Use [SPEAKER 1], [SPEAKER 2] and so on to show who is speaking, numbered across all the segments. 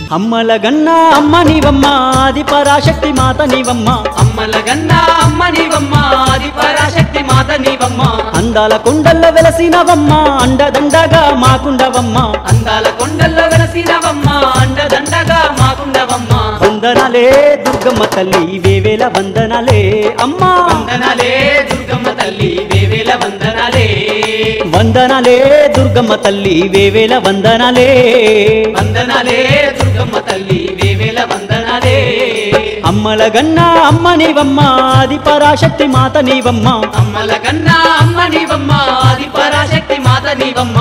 [SPEAKER 1] అమ్మల గన్నా అమ్మ నీవమ్మ ఆది పరాశక్తి మాత నీవమ్మ
[SPEAKER 2] అమ్మల గన్నా అమ్మ నీవమ్మ ఆది పరాశక్తి మాత నీవమ్మ
[SPEAKER 1] అందాల కొండల్లో వెలసినవమ్మ అండదండగా మాకుండవమ్మ
[SPEAKER 2] అందాల కొండల్లో వెలసినవమ్మ అండదండగా మాకుండవమ్మ
[SPEAKER 1] వందనాలే దుర్గమ్మ తల్లి వేవేల వందనాలే అమ్మా
[SPEAKER 2] వందనాలే దుర్గమ్మ తల్లి వేవేల వందనాలే
[SPEAKER 1] వందనాలే దుర్గమ్మ తల్లి వేవేల వందనాలే
[SPEAKER 2] వందనాలే దుర్గమ్మ తల్లి వేవేల వందనాలే
[SPEAKER 1] అమ్మల గన్నా అమ్మ నీవమ్మ ఆది పరాశక్తి మాత నీవమ్మ
[SPEAKER 2] అమ్మల గన్నా అమ్మ నీవమ్మ ఆది పరాశక్తి మాత నీవమ్మ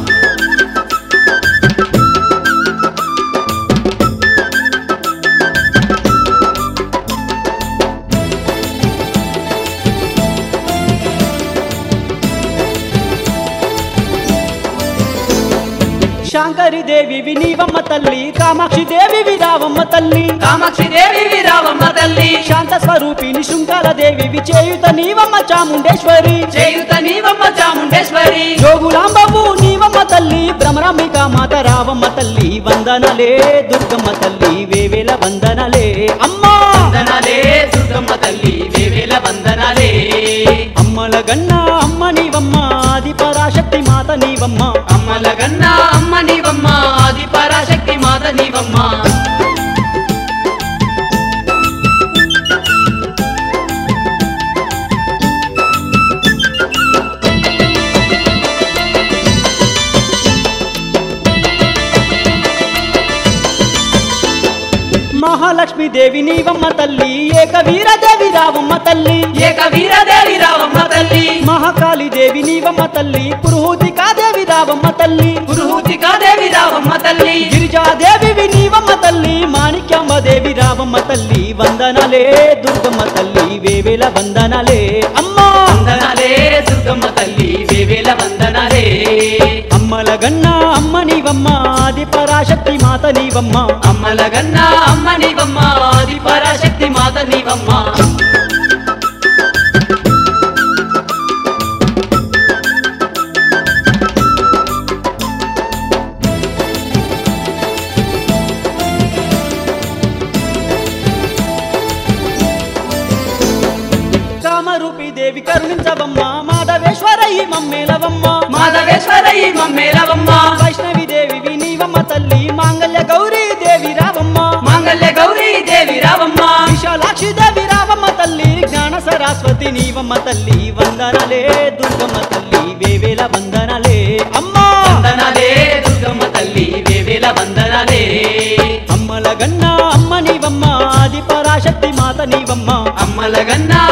[SPEAKER 1] శాంకరి దేవి నీవమ్మ తల్లి కామాక్షి దేవి విరావమ్మ తల్లి
[SPEAKER 2] కామాక్షి దేవి విరావమ్మ తల్లి
[SPEAKER 1] శాంత స్వరూపిణి శృంగాల దేవి చేయుత నీవమ్మ చాముండేశ్వరి
[SPEAKER 2] చేయుత నీవమ్మ చాముండేశ్వరి
[SPEAKER 1] జోగులాంబవు నీవమ్మ తల్లి భ్రమరాంబిక మాత రావమ్మ తల్లి వందనలే దుర్గమ్మ తల్లి వేవేల వందనలే అమ్మా
[SPEAKER 2] వందనాలే దుర్గమ్మ తల్లి వేవేల వందనాలే
[SPEAKER 1] అమ్మల గన్నా అమ్మ నీవమ్మ ఆది పరాశక్తి మాత నీవమ్మ
[SPEAKER 2] అమ్మల గన్నా అమ్మ నీవమ్మ ఆది పరాశక్తి మాత నీవమ్మ
[SPEAKER 1] మహాలక్ష్మి దేవి నీవమ్మ తల్లి ఏక వీరదేవి రావమ్మ తల్లి
[SPEAKER 2] ఏక వీరదేవి రావమ్మ తల్లి
[SPEAKER 1] మహాకాళి దేవి నీవమ్మ తల్లి పురుహూతికా దేవి రావమ్మ తల్లి
[SPEAKER 2] పురుహూతికా దేవి రావమ్మ తల్లి
[SPEAKER 1] గిరిజాదేవి నీవమ్మ తల్లి మాణిక్యాంబ దేవి రావమ్మ తల్లి వందనలే దుర్గమ్మ తల్లి వేవేల వందనలే అమ్మా
[SPEAKER 2] వందనాలే దుర్గమ్మ తల్లి వేవేల వందనాలే
[SPEAKER 1] అమ్మల గన్నా అమ్మ నీవమ్మ ఆది పరాశక్తి మాత నీవమ్మ
[SPEAKER 2] అమ్మల గన్నా అమ్మ నీవమ్మ ఆది పరాశక్తి మాత నీవమ్మ
[SPEAKER 1] కామరూపి దేవి కరుణించవమ్మ మాధవేశ్వరయ్యి మమ్మేలవమ్మ
[SPEAKER 2] మాధవేశ్వరయ్యి మమ్మేలవమ్మ
[SPEAKER 1] వైష్ణవి దేవి నీవమ్మ తల్లి మాంగళ్య గౌరీ దేవి రావమ్మ
[SPEAKER 2] మాంగళ్య గౌరీ దేవి రావమ్మ
[SPEAKER 1] విశాలాక్షి దేవి రావమ్మ తల్లి జ్ఞాన సరస్వతి నీవమ్మ తల్లి వందనలే దుర్గమ్మ తల్లి వేవేల వందనలే అమ్మా
[SPEAKER 2] వందనాలే దుర్గమ్మ తల్లి వేవేల వందనాలే
[SPEAKER 1] అమ్మల గన్నా అమ్మ నీవమ్మ ఆది పరాశక్తి మాత నీవమ్మ
[SPEAKER 2] అమ్మల గన్నా